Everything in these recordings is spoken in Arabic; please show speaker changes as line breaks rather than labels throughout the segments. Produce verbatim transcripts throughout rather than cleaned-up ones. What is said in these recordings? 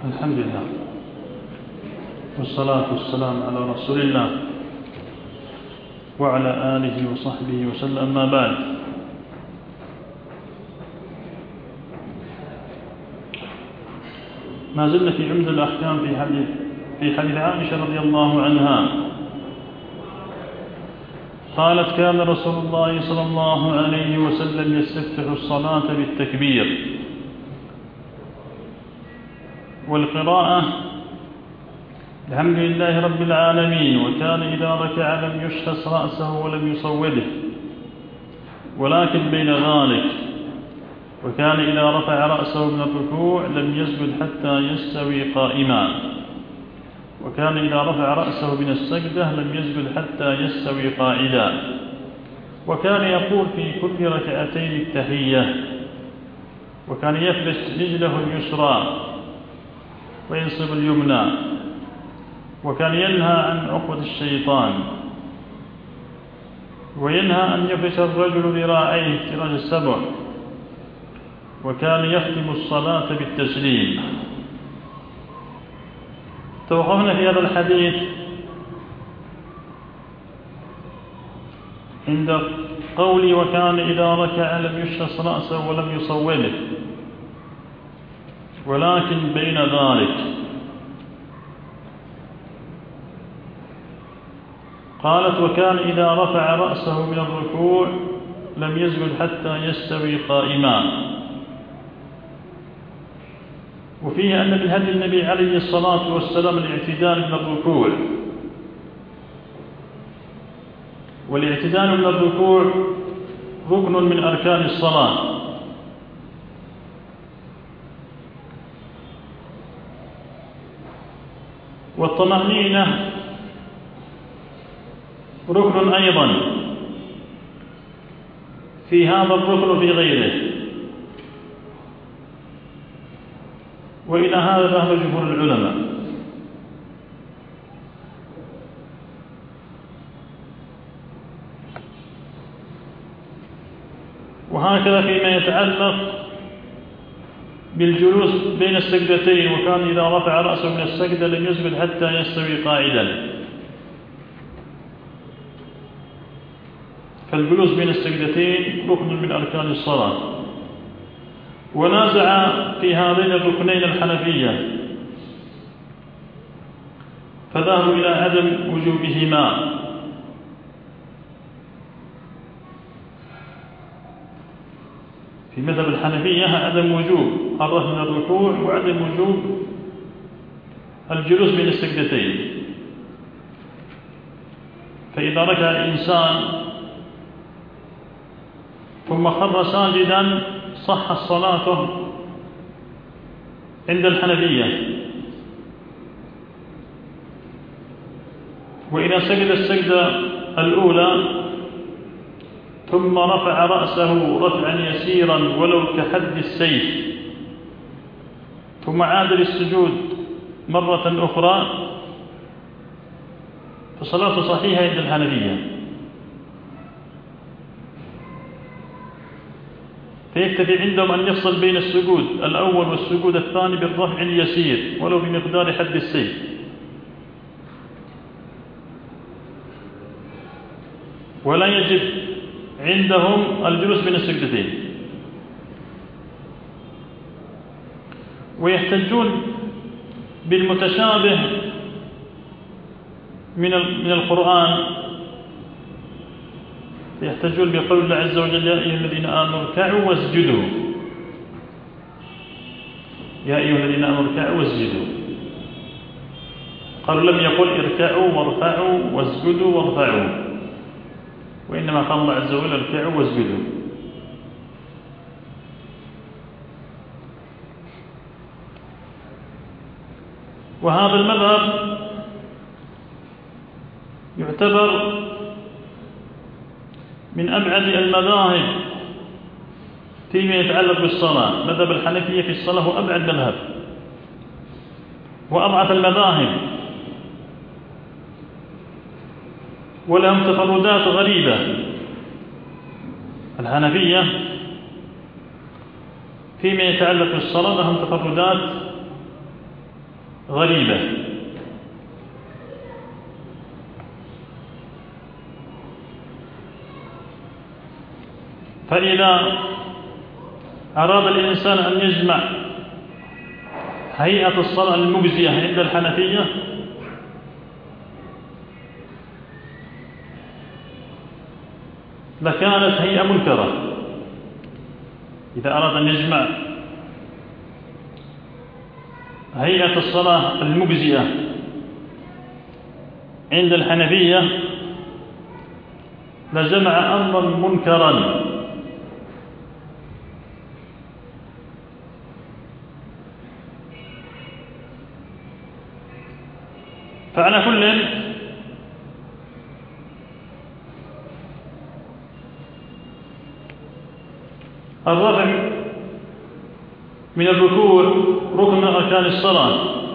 الحمد لله والصلاة والسلام على رسول الله وعلى آله وصحبه وسلم. أما بعد، ما زلنا في عمدة الأحكام في حديث في حديث عائشة رضي الله عنها قالت: كان رسول الله صلى الله عليه وسلم يستفتح الصلاة بالتكبير والقراءة الحمد لله رب العالمين، وكان إذا ركع لم يشخص رأسه ولم يصوده ولكن بين ذلك، وكان إذا رفع رأسه من الركوع لم يسجد حتى يستوي قائما، وكان إذا رفع رأسه من السجدة لم يسجد حتى يستوي قاعدا، وكان يقول في كل ركعتين التحية، وكان يفرش رجله اليسرى وينصب اليمنى، وكان ينهى عن عقبة الشيطان، وينهى أن يفرش الرجل ذراعيه افتراش السبع، وكان يختم الصلاة بالتسليم. توقفنا في هذا الحديث عند قولي: وكان إذا ركع لم يشخص رأسه ولم يصوده ولكن بين ذلك. قالت: وكان إذا رفع رأسه من الركوع لم يسجد حتى يستوي قائما. وفيه أن من هدي النبي عليه الصلاة والسلام الاعتدال من الركوع، والاعتدال من الركوع ركن من أركان الصلاة، والطمأنينة ركن أيضا في هذا الركن وفي غيره، وإلى هذا ذهب جمهور العلماء. وهكذا فيما يتعلق بالجلوس بين السجدتين، وكان إذا رفع رأسه من السجدة لم يسجد حتى يستوي قاعدا، فالجلوس بين السجدتين ركن من أركان الصلاة. ونازع في هذين الركنين الحنفية، فذهبوا إلى عدم وجوبهما، في مذهب الحنفية عدم وجوب الرفع من الركوع وعدم وجوب الجلوس بين السجدتين. فإذا ركع الإنسان ثم خر ساجدا صح الصلاة عند الحنفية، وإذا سجد السجدة الأولى ثم رفع رأسه رفعا يسيرا ولو كحد السيف ثم عاد للسجود مرة أخرى فصلاته صحيحة عند الحنفية. فيكتفي عندهم أن يفصل بين السجود الأول والسجود الثاني بالرفع اليسير ولو بمقدار حد السيف، ولا يجب عندهم الجلوس بين السجدتين. ويحتجون بالمتشابه من من القرآن، يحتجون بقول الله عز وجل: يا أيها الذين آمنوا اركعوا واسجدوا. يا أيها الذين آمنوا اركعوا واسجدوا، قالوا لم يقل اركعوا وارفعوا واسجدوا وارفعوا، وإنما قال الله عز وجل اركعوا واسجدوا. وهذا المذهب يعتبر من أبعد المذاهب فيما يتعلق بالصلاة. مذهب الحنفية في الصلاة هو أبعد مذهب وأضعف المذاهب، ولهم تفردات غريبة. الحنفية فيما يتعلق بالصلاة لهم تفردات غريبة. فإذا أراد الإنسان أن يجمع هيئة الصلاة المجزية عند الحنفية لكانت هيئة منكرة. إذا أراد أن يجمع هيئة الصلاة المجزية عند الحنفية لجمع أمرا منكرا. فعلى كل الرفع من الركوع ركن من أركان الصلاة،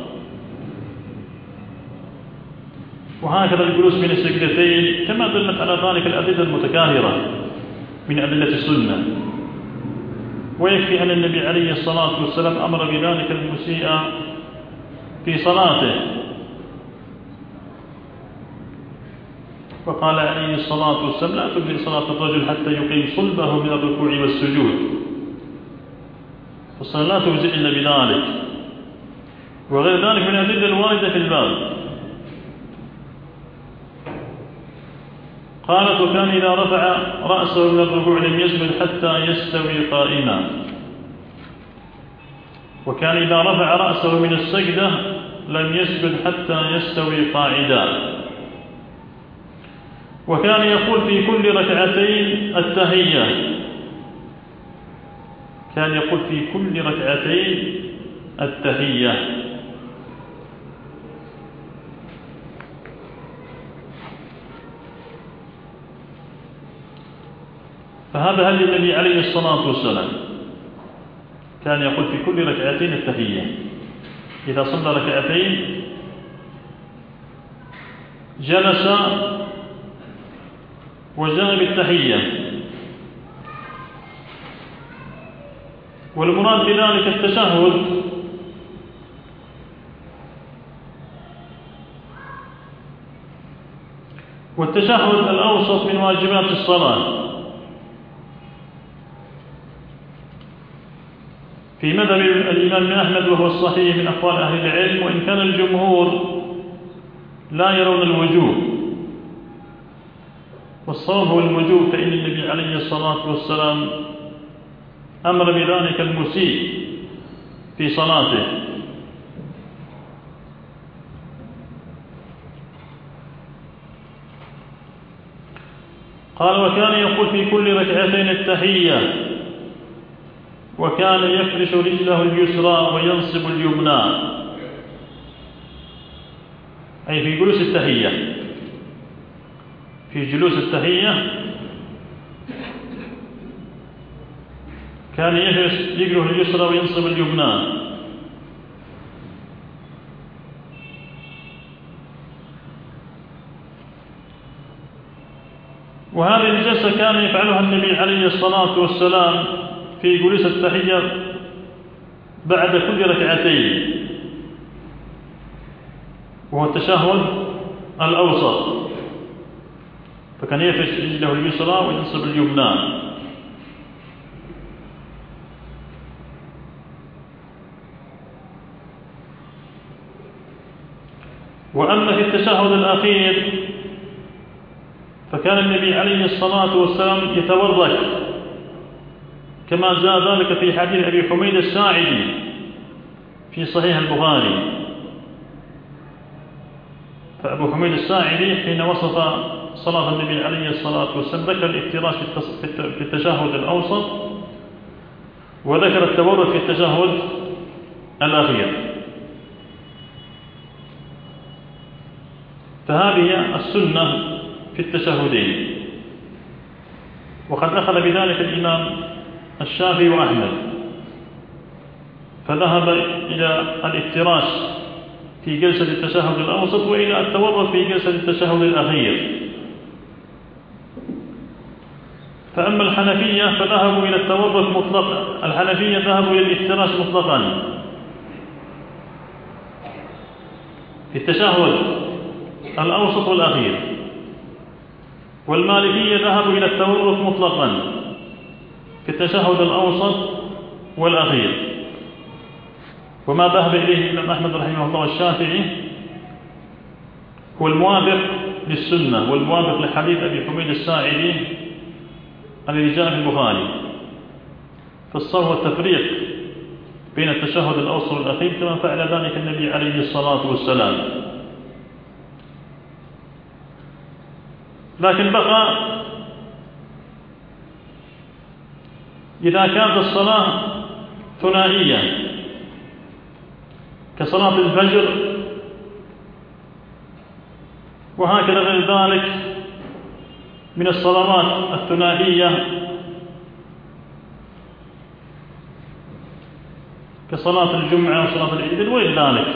وهكذا الجلوس بين السجدتين كما دلت على ذلك الأدلة المتكاثرة من أدلة السنة. ويكفي أن النبي عليه الصلاة والسلام أمر بذلك المسيء في صلاته، وقال عليه الصلاة والسلام لا تجزئ صلاة الرجل حتى يقيم صلبه من الركوع والسجود، فالصلاة لا تجزئ إلا بذلك، وغير ذلك من الأدلة الواردة في الباب. قالت وكان إذا رفع رأسه من الركوع لم يسجد حتى يستوي قائما، وكان إذا رفع رأسه من السجدة لم يسجد حتى يستوي قاعدا، وكان يقول في كل ركعتين التحية، كان يقول في كل ركعتين التحية. فهذا هدي النبي عليه الصلاة والسلام، كان يقول في كل ركعتين التحية. إذا صلى ركعتين جلس وجاء بالتحية، والمراد بذلك التشهد، والتشهد الأوسط من واجبات الصلاة في مذهب الإمام أحمد، وهو الصحيح من أقوال أهل العلم، وإن كان الجمهور لا يرون الوجوب، والصواب هو الوجوب، فإن النبي عليه الصلاة والسلام أمر بذلك المسيء في صلاته. قال وكان يقول في كل ركعتين التحية، وكان يفرش رجله اليسرى وينصب اليمنى، أي في جلوس التحية، في جلوس التحية كان يفرش رجله اليسرى وينصب اليمنى. وهذه الجلسة كان يفعلها النبي عليه الصلاة والسلام في جلوس التحية بعد كل ركعتين، وهو التشهد الأوسط، فكان يفرش رجله اليسرى وينصب اليمنى. وأما في التشهد الأخير فكان النبي عليه الصلاة والسلام يتورك، كما جاء ذلك في حديث أبي حميد الساعدي في صحيح البخاري. فأبو حميد الساعدي حين وصف صلاة النبي عليه الصلاة والسلام ذكر الافتراش في التشهد الأوسط، وذكر التورك في التشهد الأخير. فهذه السنة في التشهدين. وقد أخذ بذلك الإمام الشافعي وأحمد، فذهب إلى الافتراش في جلسة التشهد الأوسط، وإلى التورك في جلسة التشهد الأخير. فأما الحنفية فذهبوا إلى التورك مطلقا، الحنفية ذهبوا إلى الافتراش مطلقا، في التشهد الأوسط والأخير، والمالكية ذهبوا إلى التورك مطلقا في التشهد الأوسط والأخير. وما ذهب إليه الإمام أحمد رحمه الله والشافعي هو الموافق للسنة والموافق لحديث أبي حميد الساعدي الذي جاء في البخاري، فالصواب التفريق بين التشهد الأوسط والأخير كما فعل ذلك النبي عليه الصلاة والسلام. لكن بقى إذا كانت الصلاة ثنائية كصلاة الفجر وهكذا غير ذلك من الصلوات الثنائية كصلاة الجمعة وصلاة العيد وغير ذلك،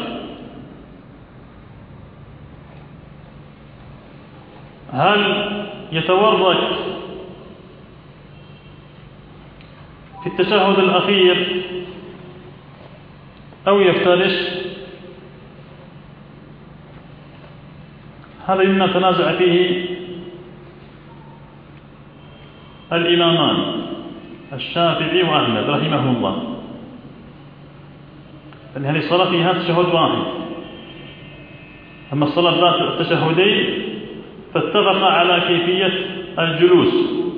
هل يتورك في التشهد الأخير أو يفترش؟ هذا مما تنازع فيه الإمامان الشافعي وأحمد رحمه الله، أن هذه الصلاة فيها تشهد واحد. أما الصلاة ذات التشهدين فاتفق على كيفية الجلوس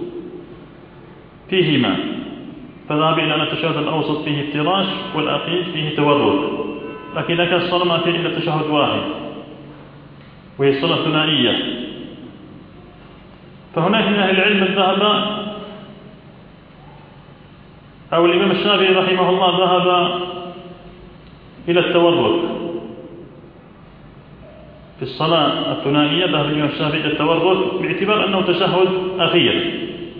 فيهما، فذهب إلى أن التشهد الأوسط فيه افتراش والأخير فيه تورك. لكن إذا كانت الصلاة ما فيها إلا تشهد واحد وهي الصلاة الثنائية، فهناك من أهل العلم ذهب أو الإمام الشافعي رحمه الله ذهب إلى التورك في الصلاة الثنائية، ذهب الإمام الشافعي إلى التورك باعتبار أنه تشهد أخير،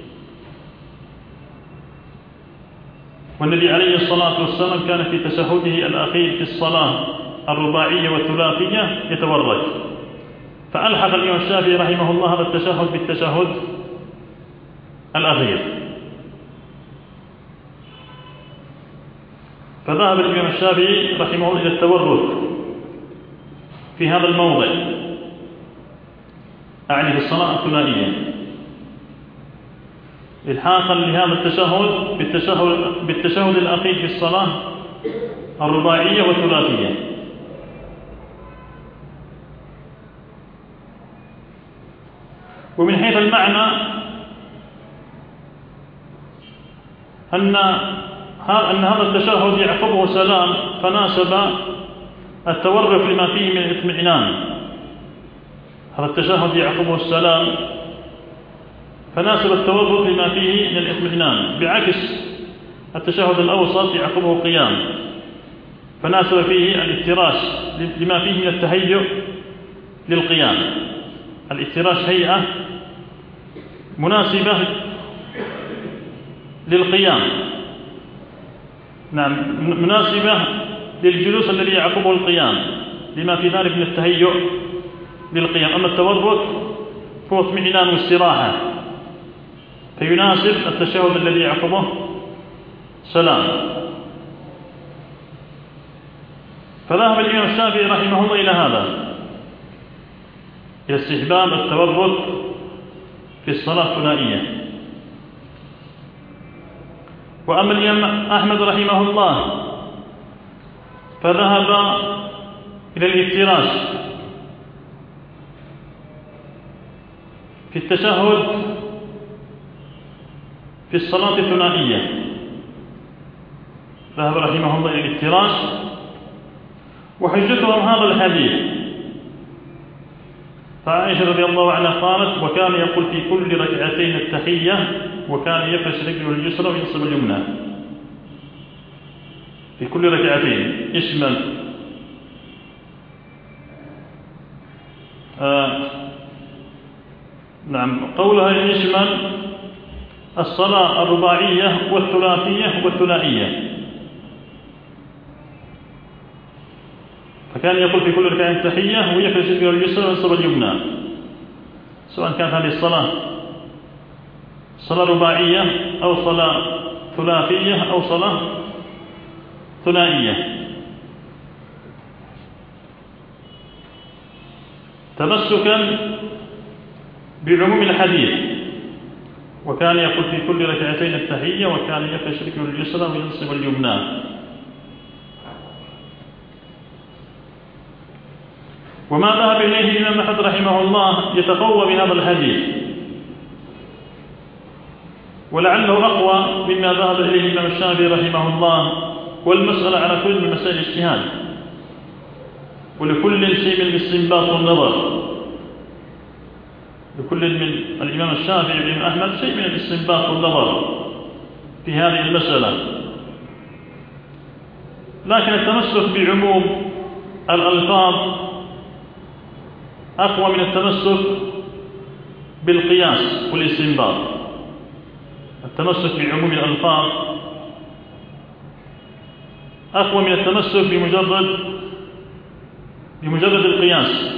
والنبي عليه الصلاة والسلام كان في تشهده الأخير في الصلاة الرباعية والثلاثية يتورك، فألحق الإمام الشافعي رحمه الله هذا التشهد بالتشهد الأخير، فذهب الإمام الشافعي رحمه الله إلى التورك في هذا الموضع، أعني في الصلاة الثنائية، إلحاقا لهذا التشهد بالتشهد, بالتشهد الأخير في الصلاة الرباعية والثلاثية. ومن حيث المعنى أن أن هذا التشهد يعقبه سلام، فناسب التورك لما فيه من الاطمئنان. هذا التشهد يعقبه السلام فناسب التورك لما فيه من الاطمئنان، بعكس التشهد الأوسط يعقبه قيام فناسب فيه الافتراش لما فيه من التهيؤ للقيام. الافتراش هيئة مناسبة للقيام، نعم مناسبة للجلوس الذي يعقبه القيام لما في ذلك من التهيؤ للقيام. أما التورك هو اطمئنان واستراحة، فيناسب التشهد الذي يعقبه سلام. فذهب الإمام الشافعي رحمه الله إلى هذا، إلى استحباب التورك في الصلاة الثنائية. وأما الإمام أحمد رحمه الله فذهب إلى الافتراش في التشهد في الصلاة الثنائية، ذهب رحمه الله إلى الافتراش، وحجتهم هذا الحديث. فعائشة رضي الله عنها قالت: وكان يقول في كل ركعتين التحية، وكان يفرش رجله اليسرى وينصب اليمنى. في كل ركعتين يشمل آه نعم قولها يشمل الصلاة الرباعية والثلاثية والثنائية. فكان يقول في كل ركعتين التحية ويفرش رجله اليسرى وينصب اليمنى، سواء كانت هذه الصلاة صلاة رباعية أو صلاة ثلاثية أو صلاة ثنائية. تمسكا بعموم الحديث، وكان يقول في كل ركعتين التحية، وكان يفرش ركبه اليسرى وينصب اليمنى. وما ذهب إليه الإمام أحمد رحمه الله يتقوى بهذا الحديث، ولعله أقوى مما ذهب إليه الإمام الشافعي رحمه الله. والمسألة على كل من مسائل الاجتهاد، ولكل شيء من الاستنباط والنظر، لكل من الإمام الشافعي والإمام أحمد شيء من الاستنباط والنظر في هذه المسألة. لكن التمسك بعموم الألفاظ أقوى من التمسك بالقياس والاستنباط. التمسك بعموم الألفاظ أقوى من التمسك بمجرد بمجرد القياس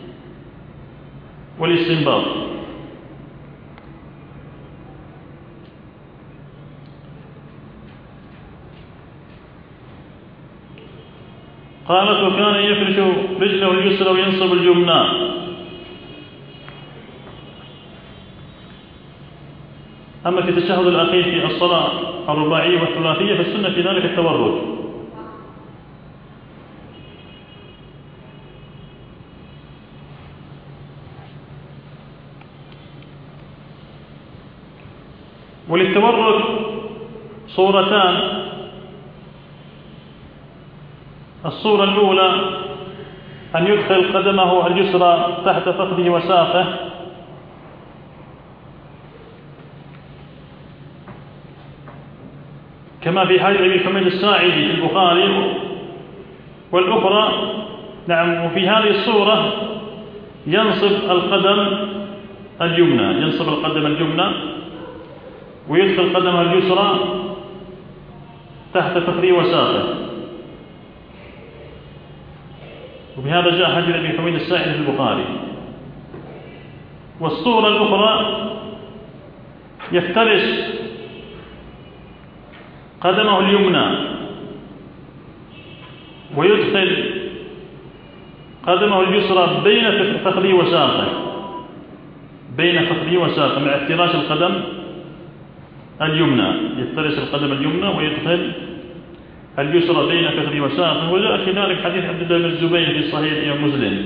والاستنباط. قالت: وكان يفرش رجله اليسرى وينصب اليمنى. أما في التشهد الأخير في الصلاة الرباعية والثلاثية فالسنة في ذلك التورك. وللتورك صورتان: الصورة الأولى أن يدخل قدمه اليسرى تحت فخذه وساقه، كما في حديث أبي حميد الساعدي في البخاري. والأخرى نعم وفي هذه الصورة ينصب القدم اليمنى ينصب القدم اليمنى ويدخل قدمه اليسرى تحت فخذه وساقه. وبهذا جاء حديث أبي حميد الساعدي في البخاري. والصورة الأخرى يفترش قدمه اليمنى ويدخل قدمه اليسرى بين فخذه وساقه بين فخذه وساقه مع افتراش القدم اليمنى. يفترش القدم اليمنى ويدخل اليسرى بين فخذه وساقه. وجاء في ذلك حديث عبد الله بن الزبير في صحيح مسلم.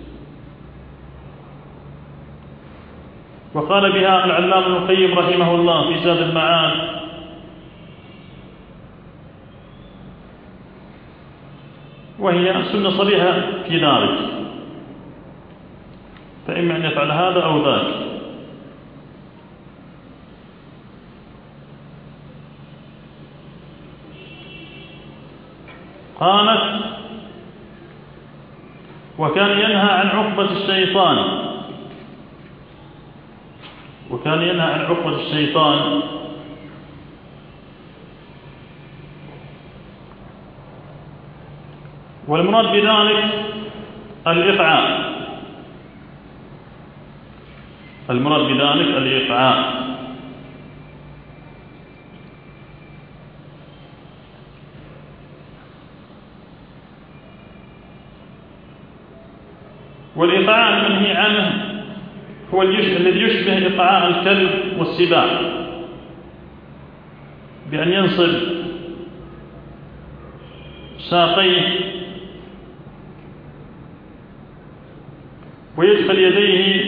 وقال بها العلامة ابن القيم رحمه الله في زاد المعاد: وهي سنة صريحة في ذلك، فإما أن يفعل هذا أو ذاك. قالت: وكان ينهى عن عقبة الشيطان وكان ينهى عن عقبة الشيطان والمراد بذلك الإقعاء المراد بذلك الإقعاء والإقعاء المنهي عنه هو الذي يشبه إقعاء الكلب والسباع، بأن ينصب ساقيه ويدخل يديه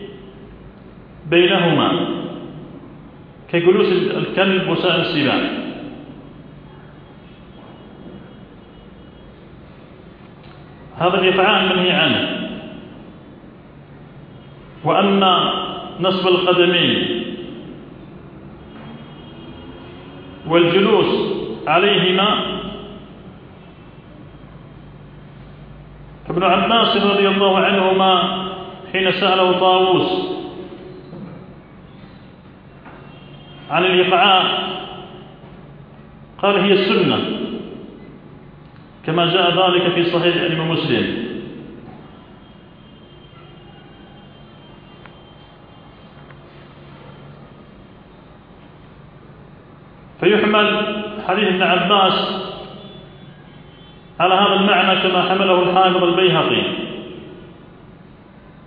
بينهما كجلوس الكلب وسائر السباع. هذا الإقعاء المنهي عنه. وأما نصب القدمين والجلوس عليهما فابن عباس رضي الله عنهما حين سأله طاووس عن الإقعاء قال: هي السنة، كما جاء ذلك في صحيح الإمام مسلم. فيحمل حديث ابن عباس على هذا المعنى كما حمله الحافظ البيهقي.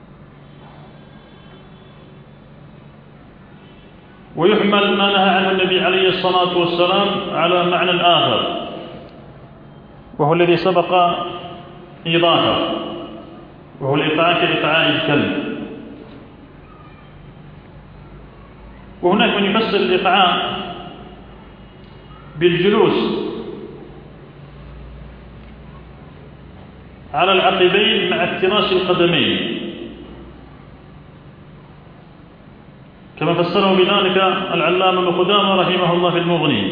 ويحمل ما نهى عنه النبي عليه الصلاة والسلام على معنى آخر، وهو الذي سبق إيضاحه، وهو الإيقاع كإيقاع الكلب. وهناك من يفسر الإيقاع بالجلوس على العقبين مع افتراش القدمين، كما فسره بذلك العلامة ابن قدامة رحمه الله في المغني،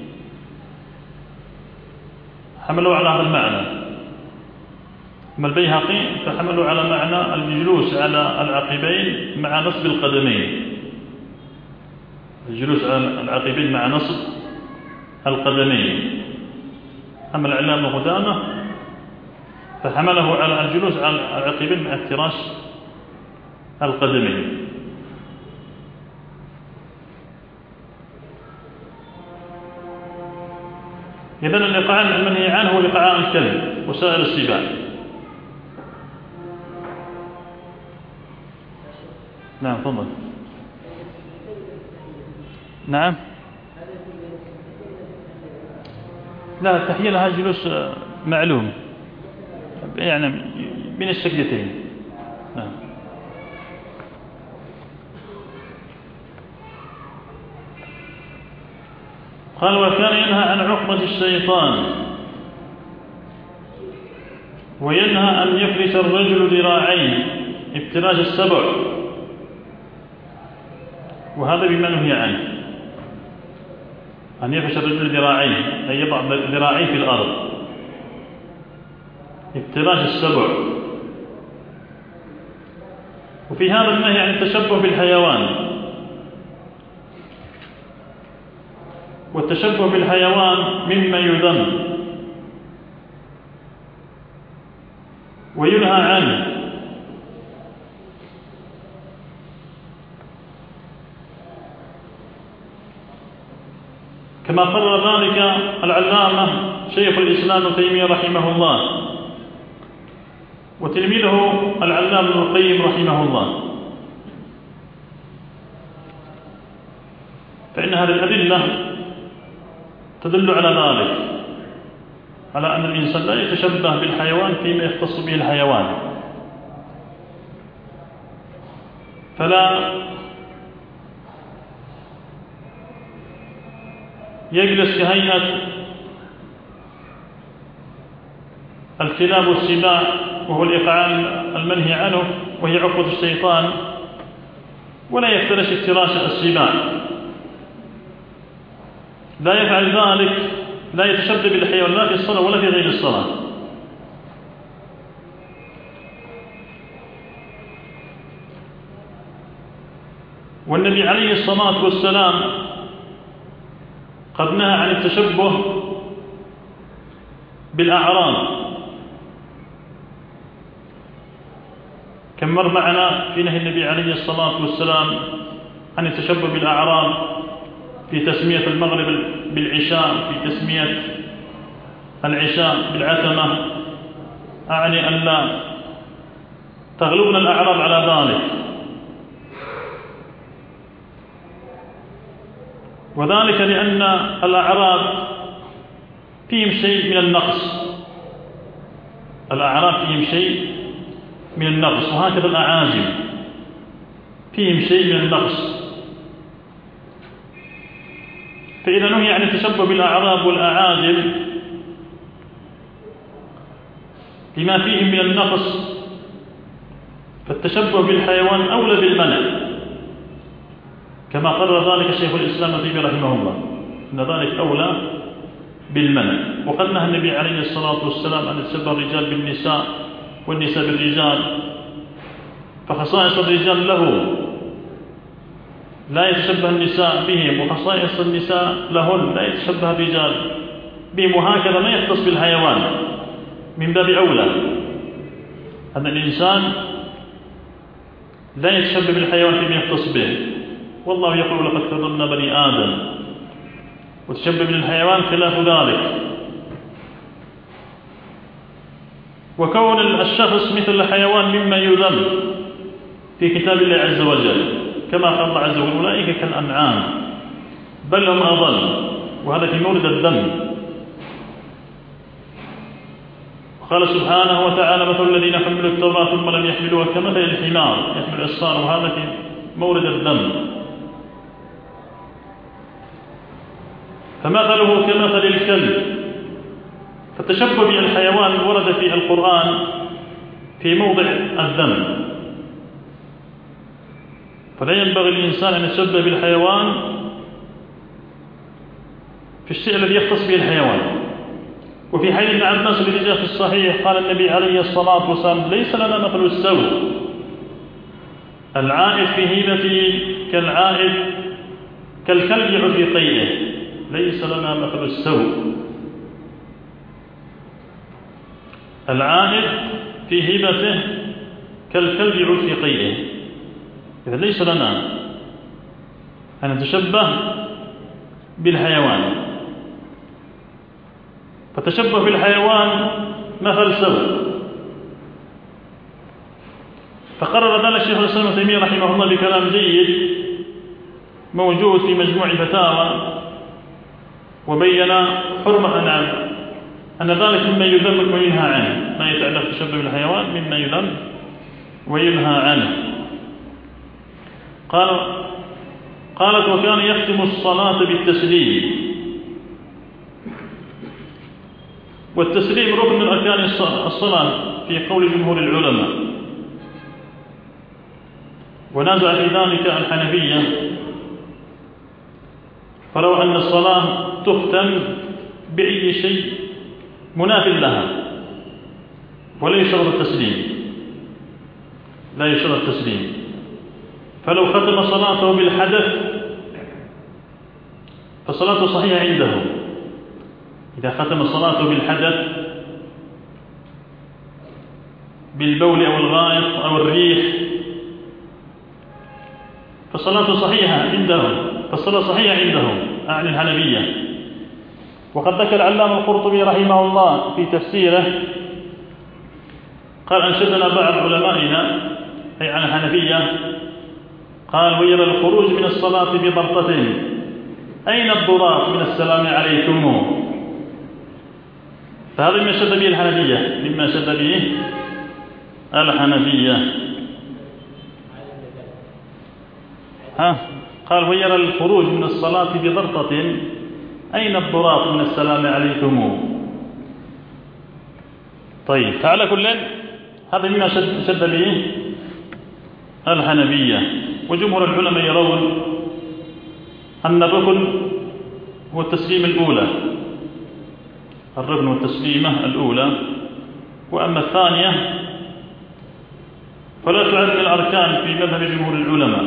حملوا على هذا المعنى. أما البيهقي فحملوا على معنى الجلوس على العقبين مع نصب القدمين، الجلوس على العقبين مع نصب القدمين. أما العلامة ابن قدامة فحمله على الجلوس على العقبين مع افتراش القدمين. إذن الإيقاع المنهي عنه هو إيقاع الكلب وسائر السباع. نعم تفضل. نعم لا، التحية لها جلوس معلوم يعني بين السجدتين. نعم. قال وكان ينهى عن عقبة الشيطان، وينهى أن يفرش الرجل ذراعين افتراش السبع، وهذا بما نهي عنه، أن يفرش الرجل ذراعين أي يضع ذراعين في الأرض افتراش السبع. وفي هذا النهي عن التشبه بالحيوان، والتشبه بالحيوان مما يذم وينهى عنه، كما قرر ذلك العلامة شيخ الإسلام ابن تيمية رحمه الله وتلميذه العلامة ابن القيم رحمه الله. فإن هذه الأدلة تدل على ذلك، على أن الإنسان لا يتشبه بالحيوان فيما يختص به الحيوان، فلا يجلس كهيئة الكلاب والسباع، وهو الإيقاع المنهي عنه وهي عقبة الشيطان، ولا يفترش افتراش السباع، لا يفعل ذلك، لا يتشبه بالحيوان لا في الصلاة ولا في غير الصلاة. والنبي عليه الصلاة والسلام قد نهى عن التشبه بالأعراب، كم مر معنا في نهي النبي عليه الصلاة والسلام عن التشبه بالأعراب في تسمية المغرب بالعشاء، في تسمية العشاء بالعتمة، أعني أن لا تغلبنا الأعراب على ذلك. وذلك لأن الأعراب فيهم شيء من النقص، الأعراب فيهم شيء من النقص، وهكذا الأعاجم فيهم شيء من النقص. فإذا نهي عن التشبه بالأعراب والأعاجم لما فيهم من النقص، فالتشبه بالحيوان أولى بالمنع، كما قرر ذلك شيخ الإسلام ابن تيمية رحمه الله، أن ذلك أولى بالمنع. وقد نهى النبي عليه الصلاة والسلام أن يتشبه الرجال بالنساء والنساء بالرجال، فخصائص الرجال له لا يتشبه النساء بهم، وخصائص النساء لهن لا يتشبه الرجال بهم، وهكذا ما يختص بالحيوان. من باب أولى أن الإنسان لا يتشبه بالحيوان فيما يختص به. والله يقول لقد كرمنا بني آدم، وتشبه بالحيوان خلاف ذلك. وكون الشخص مثل الحيوان مما يذم في كتاب الله عز وجل، كما قال الله عز وجل أولئك كالأنعام بل هم أضل، وهذا في مورد الذم. وقال سبحانه وتعالى مثل الذين حملوا التوراة ثم لم يحملوها كمثل الحمار يحمل أسفار، وهذا في مورد الذم. فمثله كمثل الكلب، فالتشبه بالحيوان ورد في القرآن في موضع الذم، فلا ينبغي الإنسان أن يتشبه بالحيوان في الشيء الذي يختص به الحيوان. وفي حديث ابن عباس الذي جاء في الصحيح قال النبي عليه الصلاة والسلام ليس لنا مثل السوء، العائد في هيبته كالعائد كالكلب يعود في قيئه، ليس لنا مثل السوء. العائد في هيبته كالكلب يعود في قيئه، إذا ليس لنا أن نتشبه بالحيوان، فتشبه بالحيوان مثل سوء. فقرر ذلك الشيخ الإسلام ابن تيمية رحمه الله بكلام جيد موجود في مجموع الفتاوى، وبين حرمة أن أن ذلك مما يذم وينهى عنه، ما يتعلق بالتشبه بالحيوان مما يذم وينهى عنه. قال قالت وكان يختم الصلاة بالتسليم، والتسليم ركن من أركان الصلاة في قول جمهور العلماء، ونازع في ذلك الحنفية، فروا أن الصلاة تختم بأي شيء مناف لها ولا يشرط التسليم، لا يشرط التسليم. فلو ختم صلاته بالحدث فصلاته صحيحة عنده، إذا ختم صلاته بالحدث بالبول أو الغائط أو الريح فصلاته صحيحة عندهم، فالصلاة صحيحة عندهم أعني الحنفية. وقد ذكر العلامة القرطبي رحمه الله في تفسيره قال أنشدنا بعض علمائنا أي عن الحنفية، قال ويرى الخروج من الصلاة بضرطة أين الضراط من السلام عليكم، فهذا مما شد به الحنفية، مما شد به الحنفية. ها قال ويرى الخروج من الصلاة بضرطة أين الضراط من السلام عليكم. طيب فعلى كل هذا مما شد, شد به الحنفية. وجمهور العلماء يرون أن الركن هو التسليم الأولى، الركن والتسليمة الأولى، وأما الثانية فلا تعد من الأركان في مذهب جمهور العلماء.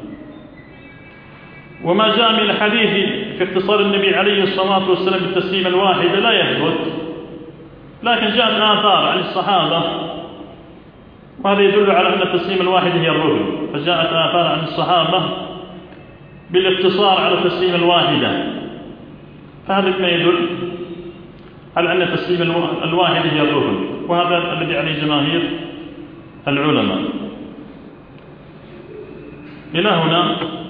وما جاء من الحديث في اقتصار النبي عليه الصلاة والسلام بالتسليم الواحد لا يثبت، لكن جاءت آثار عن الصحابة وهذا يدل على أن التسليم الواحد هي الركن، فجاءت آثار عن الصحابة بالاقتصار على التسليم الواحدة، فهذا ما يدل على أن التسليم الواحد هي الركن، وهذا الذي عليه جماهير العلماء. إلى هنا